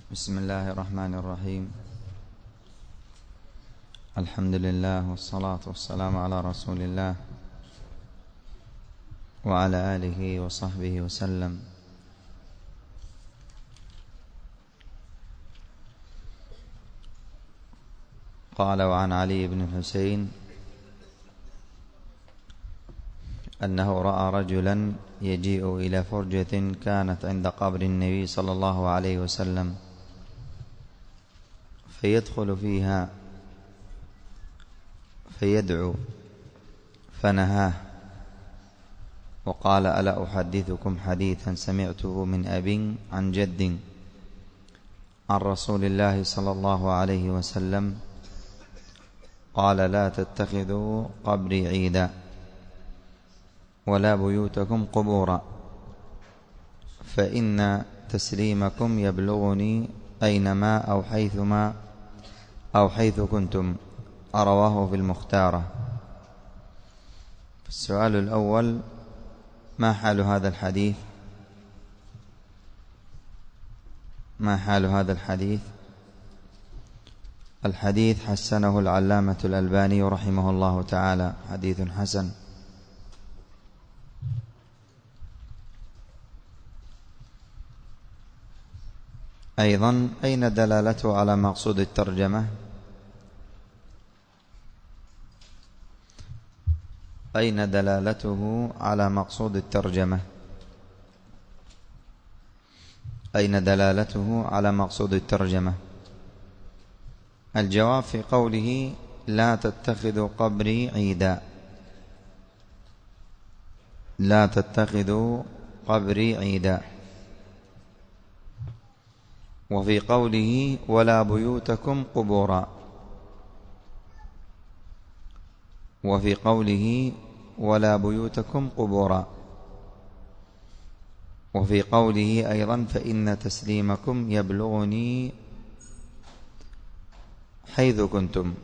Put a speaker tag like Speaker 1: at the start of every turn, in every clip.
Speaker 1: بسم الله الرحمن الرحيم. الحمد لله والصلاة والسلام على رسول الله وعلى آله وصحبه وسلم. قال: وعن علي بن الحسين أنه رأى رجلا يجيء إلى فرجة كانت عند قبر النبي صلى الله عليه وسلم فيدخل فيها فيدعو فنهاه وقال: ألا أحدثكم حديثا سمعته من أب عن جد عن رسول الله صلى الله عليه وسلم قال: لا تتخذوا قبري عيدا ولا بيوتكم قبورا فإن تسليمكم يبلغني أينما أو حيث كنتم. رواه في المختارة. السؤال الأول: ما حال هذا الحديث؟ ما حال هذا الحديث؟ الحديث حسنه العلامة الألباني رحمه الله تعالى، حديث حسن. أيضا أين دلالته على مقصود الترجمة؟ أين دلالته على مقصود الترجمة؟ أين دلالته على مقصود الترجمة؟ الجواب في قوله: لا تتخذوا قبري عيدا. لا تتخذوا قبري عيدا. وفي قوله: ولا بيوتكم قبورا. وفي قوله: ولا بيوتكم قبورا. وفي قوله أيضا: فإن تسليمكم يبلغني حيث كنتم.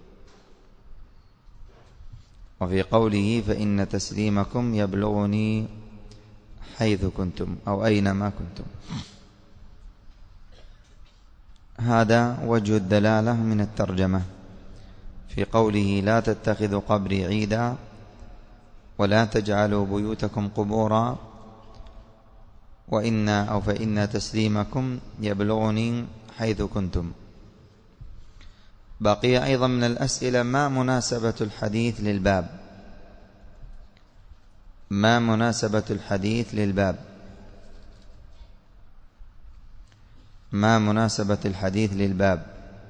Speaker 1: وفي قوله: فإن تسليمكم يبلغني حيث كنتم أو أينما كنتم. هذا وجه الدلالة من الترجمة في قوله: لا تتخذوا قبري عيدا ولا تجعلوا بيوتكم قبورا فإن تسليمكم يبلغني حيث كنتم. بقي أيضا من الأسئلة: ما مناسبة الحديث للباب؟ ما مناسبة الحديث للباب؟ ما مناسبة الحديث للباب؟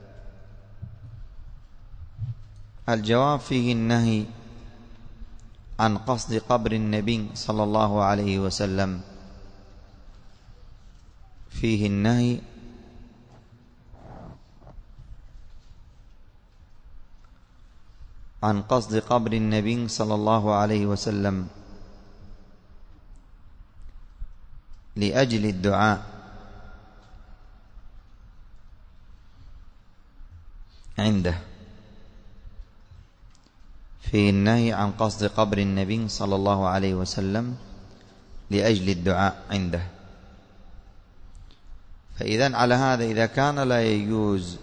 Speaker 1: الجواب: فيه النهي عن قصد قبر النبي صلى الله عليه وسلم. فيه النهي عن قصد قبر النبي صلى الله عليه وسلم لأجل الدعاء عنده. فيه النهي عن قصد قبر النبي صلى الله عليه وسلم لأجل الدعاء عنده. فإذن على هذا، إذا كان لا يجوز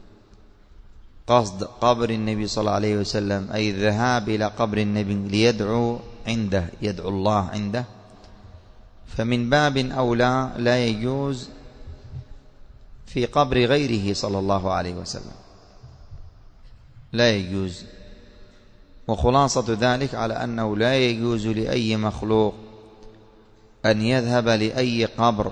Speaker 1: قصد قبر النبي صلى الله عليه وسلم أي الذهاب إلى قبر النبي ليدعو عنده، يدعو الله عنده، فمن باب أولى لا يجوز في قبر غيره صلى الله عليه وسلم، لا يجوز. وخلاصة ذلك على أنه لا يجوز لأي مخلوق أن يذهب لأي قبر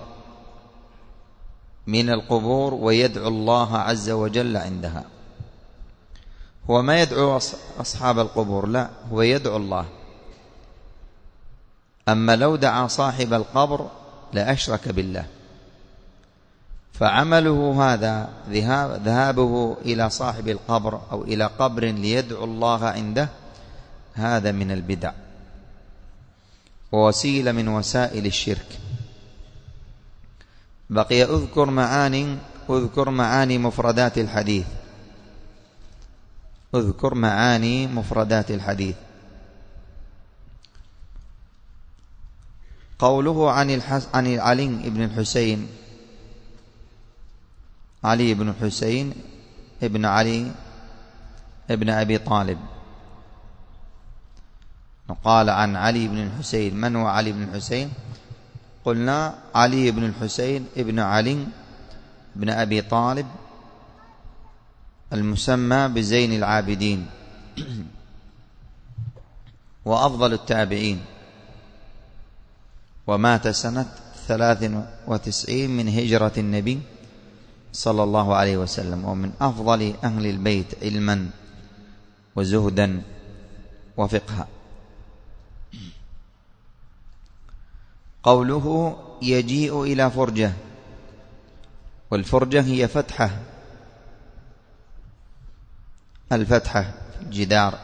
Speaker 1: من القبور ويدعو الله عز وجل عندها. هو ما يدعو أصحاب القبور، لا، هو يدعو الله. أما لو دعا صاحب القبر لأشرك بالله. فعمله هذا، ذهابه إلى صاحب القبر أو إلى قبر ليدعو الله عنده، هذا من البدع ووسيلة من وسائل الشرك. بقي أذكر معاني مفردات الحديث. أذكر معاني مفردات الحديث. قوله عن علي بن الحسين علي بن حسين ابن علي ابن أبي طالب. قال عن علي بن الحسين: من هو علي بن الحسين؟ قلنا علي بن الحسين ابن علي بن أبي طالب المسمى بزين العابدين وأفضل التابعين، ومات سنة 93 من هجرة النبي صلى الله عليه وسلم، ومن أفضل أهل البيت علما وزهدا وفقها. قوله يجيء إلى فرجة، والفرجة هي فتحة، الفتحة في الجدار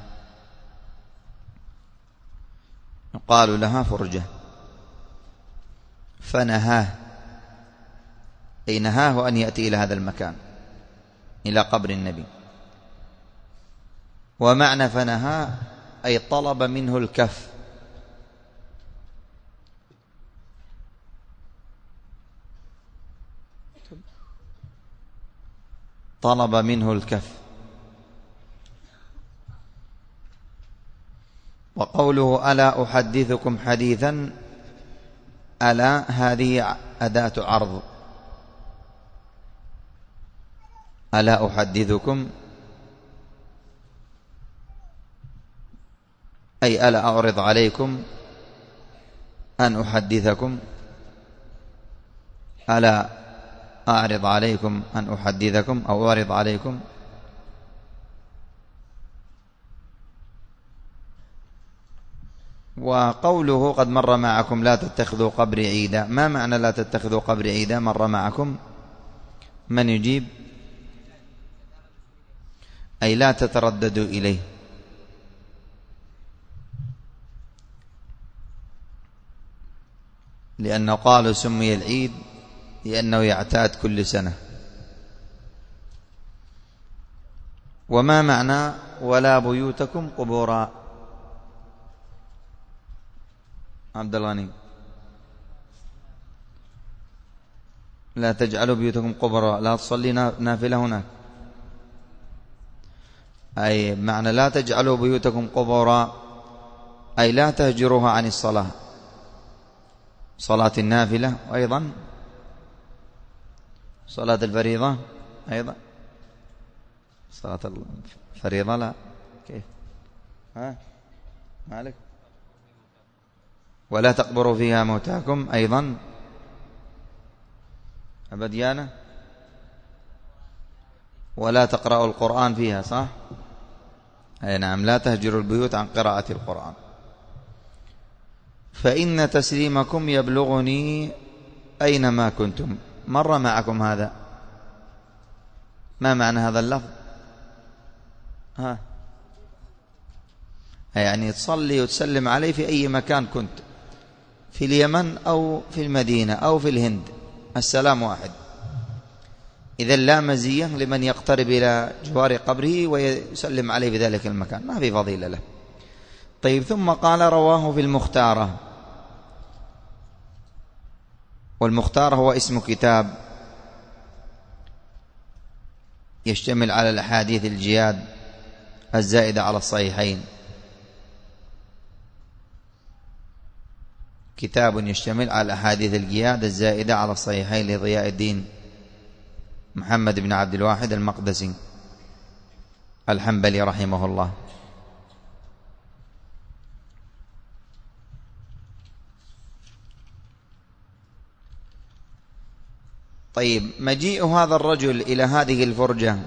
Speaker 1: يقال لها فرجة. فنهاه، أي نهاه أن يأتي إلى هذا المكان، إلى قبر النبي. ومعنى فنهاه أي طلب منه الكف، طلب منه الكف. وقوله ألا أحدثكم حديثا، ألا هذه أداة عرض، ألا أحدثكم أي ألا أعرض عليكم أن أحدثكم، ألا أعرض عليكم أن أحدثكم أو أعرض عليكم. وقوله قد مر معكم لا تتخذوا قبري عيدا، ما معنى لا تتخذوا قبري عيدا؟ مر معكم، من يجيب؟ أي لا تترددوا إليه، لأنه قالوا سمي العيد لأنه يعتاد كل سنة. وما معنى ولا بيوتكم قبورا؟ عبد الغني، لا تجعلوا بيوتكم قبورا، لا تصلي نافلة هناك. أي معنى لا تجعلوا بيوتكم قبورا أي لا تهجروها عن الصلاة، صلاة النافلة، وأيضا صلاة الفريضة، أيضا صلاة الفريضة لا. كيف؟ مالك؟ ولا تقبروا فيها موتاكم، أيضا أبديانة، ولا تقرأوا القرآن فيها، صح؟ أي نعم، لا تهجروا البيوت عن قراءة القرآن. فإن تسليمكم يبلغني أينما كنتم، مر معكم هذا، ما معنى هذا اللفظ؟ يعني تصلي وتسلم عليه في أي مكان كنت، في اليمن أو في المدينة أو في الهند، السلام واحد. إذا لا مزية لمن يقترب إلى جوار قبره ويسلم عليه في ذلك المكان، ما في فضيلة له. طيب، ثم قال رواه في المختارة، والمختار هو اسم كتاب يشتمل على الأحاديث الجياد الزائدة على الصحيحين، كتاب يشتمل على الأحاديث الجياد الزائدة على الصحيحين لضياء الدين محمد بن عبد الواحد المقدسي الحنبلي رحمه الله. طيب، مجيء هذا الرجل إلى هذه الفرجة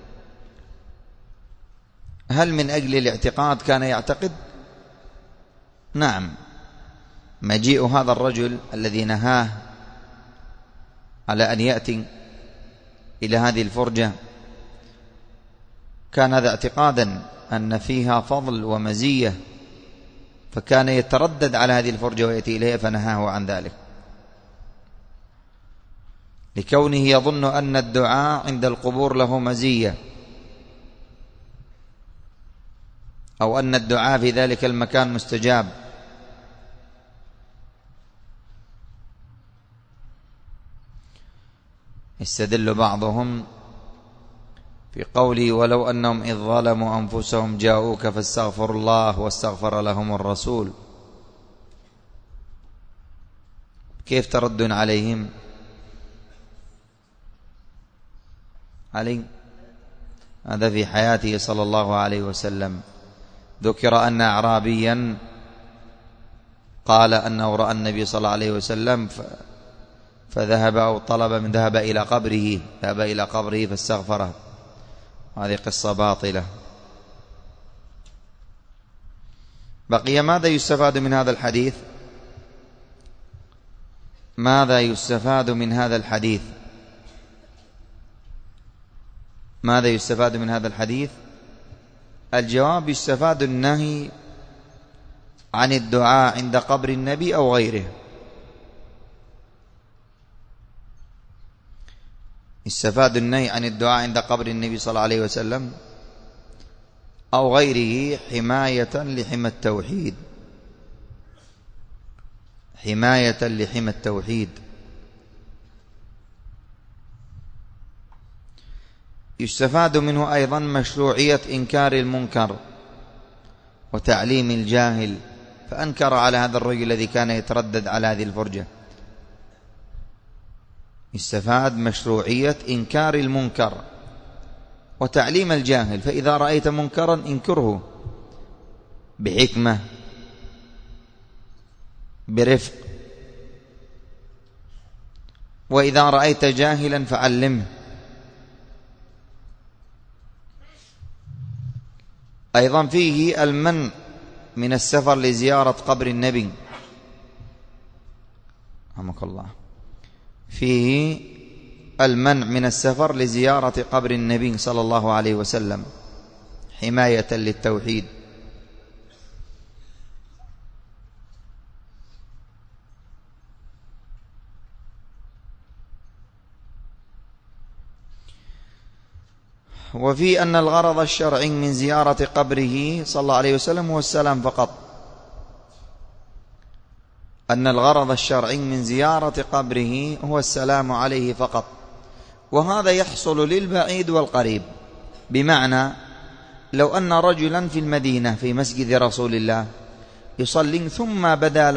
Speaker 1: هل من أجل الاعتقاد كان يعتقد؟ نعم، مجيء هذا الرجل الذي نهاه على أن يأتي إلى هذه الفرجة كان هذا اعتقادا أن فيها فضل ومزية، فكان يتردد على هذه الفرجة ويأتي إليها، فنهاه عن ذلك لكونه يظن أن الدعاء عند القبور له مزية، أو أن الدعاء في ذلك المكان مستجاب. يستدل بعضهم في قوله ولو أنهم إذ ظلموا أنفسهم جاءوك فاستغفروا الله واستغفر لهم الرسول، كيف ترد عليهم؟ هذا في حياته صلى الله عليه وسلم ذكر أن أعرابيا قال أنه رأى النبي صلى الله عليه وسلم فذهب أو طلب من ذهب إلى قبره فاستغفره. هذه قصة باطلة. بقي ماذا يستفاد من هذا الحديث؟ ماذا يستفاد من هذا الحديث؟ ماذا يستفاد من هذا الحديث؟ الجواب: يستفاد النهي عن الدعاء عند قبر النبي أو غيره. يستفاد النهي عن الدعاء عند قبر النبي صلى الله عليه وسلم أو غيره حماية لحمى التوحيد، حماية لحمى التوحيد. يستفاد منه أيضا مشروعية إنكار المنكر وتعليم الجاهل، فأنكر على هذا الرجل الذي كان يتردد على هذه الفرجة. يستفاد مشروعية إنكار المنكر وتعليم الجاهل، فإذا رأيت منكرا انكره بحكمة برفق، وإذا رأيت جاهلا فعلمه. أيضا فيه المنع من السفر لزيارة قبر النبي، رحمك الله، فيه المنع من السفر لزيارة قبر النبي صلى الله عليه وسلم حماية للتوحيد. وفي أن الغرض الشرعي من زيارة قبره صلى الله عليه وسلم هو السلام فقط، أن الغرض الشرعي من زيارة قبره هو السلام عليه فقط، وهذا يحصل للبعيد والقريب. بمعنى لو أن رجلا في المدينة في مسجد رسول الله يصلي ثم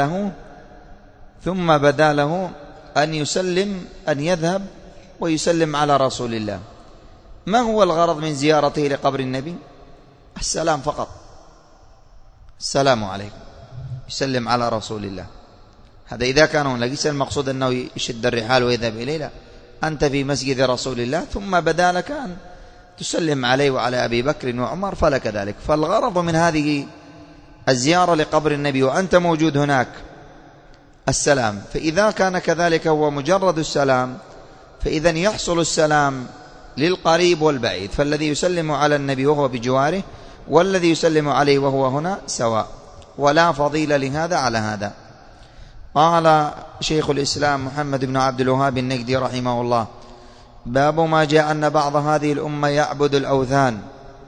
Speaker 1: بدا له أن يذهب ويسلم على رسول الله، ما هو الغرض من زيارته لقبر النبي؟ السلام فقط، السلام عليكم، يسلم على رسول الله. هذا إذا كان هناك، ليس المقصود أنه يشد الرحال ويذهب إليه، لا، أنت في مسجد رسول الله ثم بدا لك أن تسلم عليه وعلى أبي بكر وعمر فلك ذلك. فالغرض من هذه الزيارة لقبر النبي وأنت موجود هناك السلام، فإذا كان كذلك هو مجرد السلام فإذن يحصل السلام للقريب والبعيد، فالذي يسلم على النبي وهو بجواره والذي يسلم عليه وهو هنا سواء، ولا فضيل لهذا على هذا. قال شيخ الإسلام محمد بن عبد الوهاب النجدي رحمه الله: باب ما جاء أن بعض هذه الأمة يعبد الأوثان.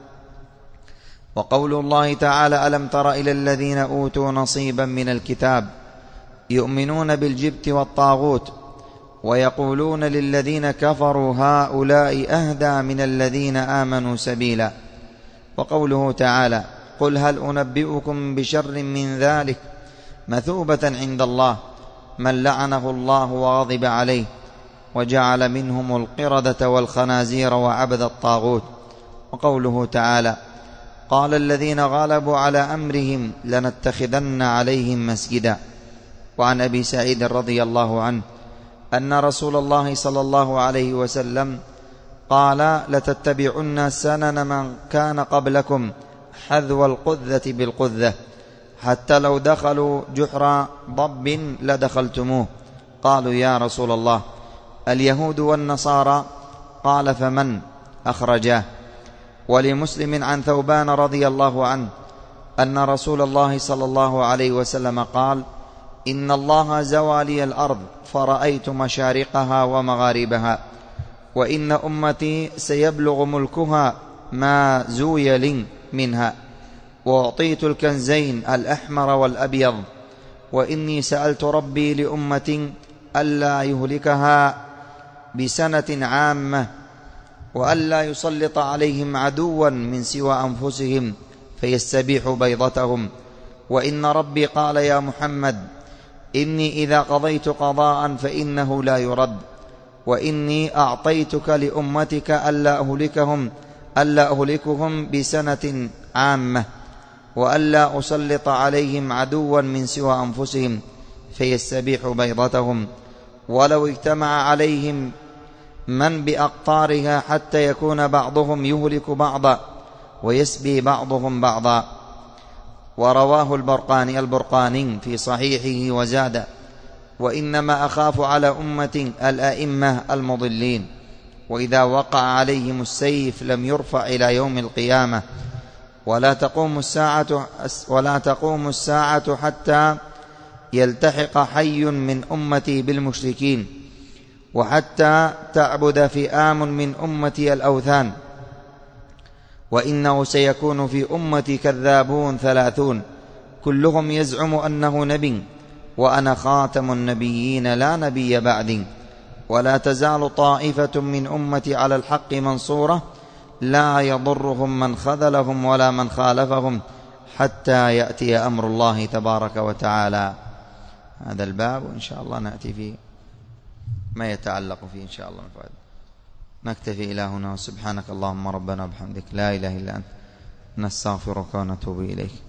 Speaker 1: وقول الله تعالى: ألم تر إلى الذين أوتوا نصيبا من الكتاب يؤمنون بالجبت والطاغوت ويقولون للذين كفروا هؤلاء أهدى من الذين آمنوا سبيلا. وقوله تعالى: قل هل أنبئكم بشر من ذلك مثوبة عند الله من لعنه الله وغضب عليه وجعل منهم القردة والخنازير وعبد الطاغوت. وقوله تعالى: قال الذين غلبوا على أمرهم لنتخذن عليهم مسجدا. وعن أبي سعيد رضي الله عنه أن رسول الله صلى الله عليه وسلم قال: لتتبعن سنن من كان قبلكم حذو القذة بالقذة حتى لو دخلوا جحر ضب لدخلتموه. قالوا: يا رسول الله اليهود والنصارى؟ قال: فمن؟ أخرجاه. ولمسلم عن ثوبان رضي الله عنه أن رسول الله صلى الله عليه وسلم قال: إن الله زوى لي الأرض فرأيت مشارقها ومغاربها، وإن أمتي سيبلغ ملكها ما زوي لي منها، وأعطيت الكنزين الأحمر والأبيض، وإني سألت ربي لأمتي ألا يهلكها بسنة عامة، وألا يسلط عليهم عدوا من سوى أنفسهم فيستبيح بيضتهم. وإن ربي قال يا محمد إني إذا قضيت قضاء فإنه لا يرد، وإني أعطيتك لأمتك ألا أهلكهم بسنة عامة، وألا أسلط عليهم عدوا من سوى أنفسهم فيستبيح بيضتهم. ولو اجتمع عليهم من بأقطارها حتى يكون بعضهم يهلك بعضا ويسبي بعضهم بعضا. ورواه البرقاني في صحيحه وزاد: وإنما أخاف على أمة الأئمة المضلين، وإذا وقع عليهم السيف لم يرفع إلى يوم القيامة، ولا تقوم الساعة حتى يلتحق حي من أمتي بالمشركين، وحتى تعبد فئام من أمتي الأوثان. وإنه سيكون في أمتي كذابون 30 كلهم يزعم أنه نبي، وأنا خاتم النبيين لا نبي بعدي. ولا تزال طائفة من أمتي على الحق منصورة، لا يضرهم من خذلهم ولا من خالفهم حتى يأتي أمر الله تبارك وتعالى. هذا الباب، وإن شاء الله نأتي فيه ما يتعلق فيه إن شاء الله من فائدة. نكتفي إلى هنا، سبحانك اللهم ربنا وبحمدك لا إله إلا أنت نستغفرك ونتوب إليك.